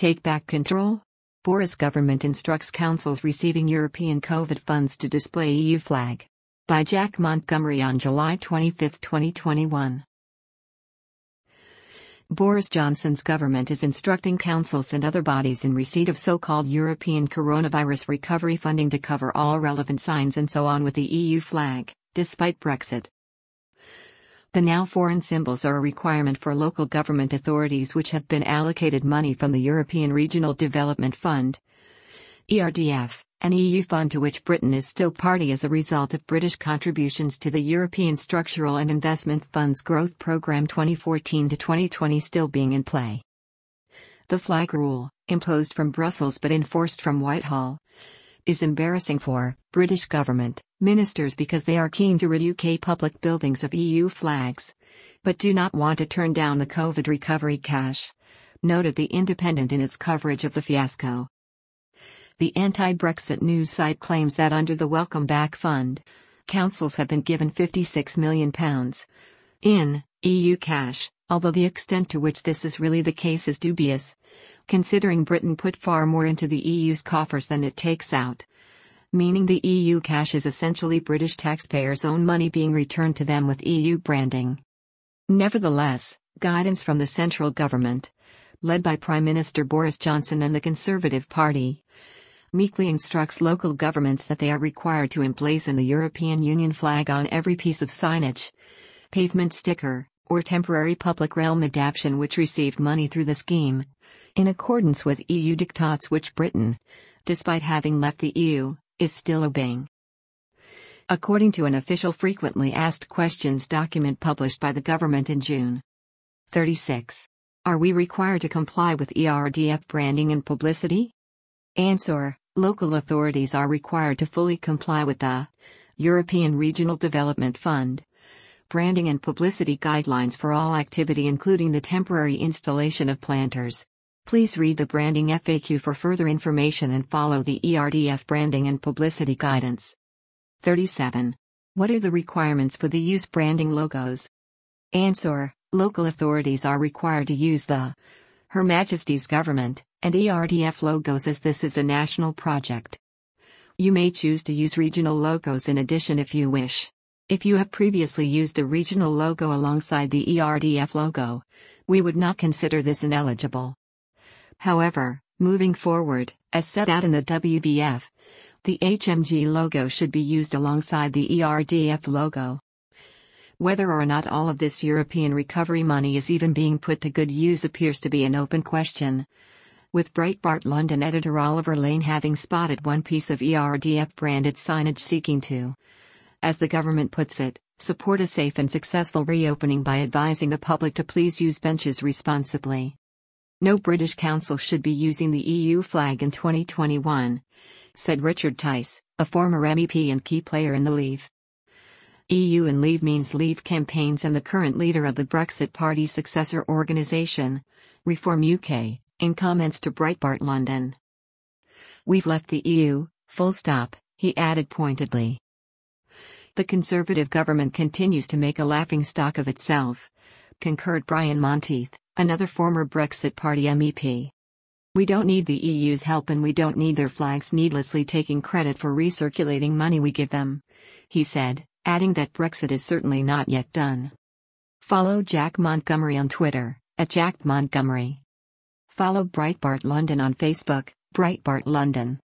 Take back control? Boris government instructs councils receiving European COVID funds to display EU flag. By Jack Montgomery on July 25, 2021. Boris Johnson's government is instructing councils and other bodies in receipt of so-called European coronavirus recovery funding to cover all relevant signs and so on with the EU flag, despite Brexit. The now foreign symbols are a requirement for local government authorities which have been allocated money from the European Regional Development Fund, ERDF, an EU fund to which Britain is still party as a result of British contributions to the European Structural and Investment Funds Growth Programme 2014 to 2020 still being in play. The flag rule, imposed from Brussels but enforced from Whitehall, is embarrassing for British government ministers because they are keen to rid UK public buildings of EU flags, but do not want to turn down the COVID recovery cash, noted The Independent in its coverage of the fiasco. The anti-Brexit news site claims that under the Welcome Back Fund, councils have been given £56 million in EU cash, although the extent to which this is really the case is dubious, considering Britain put far more into the EU's coffers than it takes out, meaning the EU cash is essentially British taxpayers' own money being returned to them with EU branding. Nevertheless, guidance from the central government, led by Prime Minister Boris Johnson and the Conservative Party, meekly instructs local governments that they are required to emblazon the European Union flag on every piece of signage, pavement sticker, or temporary public realm adaptation which received money through the scheme, in accordance with EU diktats which Britain, despite having left the EU, is still obeying. According to an official frequently asked questions document published by the government in June 36. Are we required to comply with ERDF branding and publicity? Answer: local authorities are required to fully comply with the European Regional Development Fund branding and publicity guidelines for all activity including the temporary installation of planters. Please read the branding FAQ for further information and follow the ERDF branding and publicity guidance. 37. What are the requirements for the use branding logos? Answer: local authorities are required to use the Her Majesty's Government and ERDF logos as this is a national project. You may choose to use regional logos in addition if you wish. If you have previously used a regional logo alongside the ERDF logo, we would not consider this ineligible. However, moving forward, as set out in the WBF, the HMG logo should be used alongside the ERDF logo. Whether or not all of this European recovery money is even being put to good use appears to be an open question, with Breitbart London editor Oliver Lane having spotted one piece of ERDF branded signage seeking to, as the government puts it, support a safe and successful reopening by advising the public to please use benches responsibly. No British council should be using the EU flag in 2021, said Richard Tice, a former MEP and key player in the Leave EU and Leave means Leave campaigns and the current leader of the Brexit Party's successor organisation, Reform UK, in comments to Breitbart London. We've left the EU, full stop, he added pointedly. The Conservative government continues to make a laughingstock of itself, concurred Brian Monteith, another former Brexit Party MEP. We don't need the EU's help and we don't need their flags needlessly taking credit for recirculating money we give them, he said, adding that Brexit is certainly not yet done. Follow Jack Montgomery on Twitter, @JackMontgomery. Follow Breitbart London on Facebook, Breitbart London.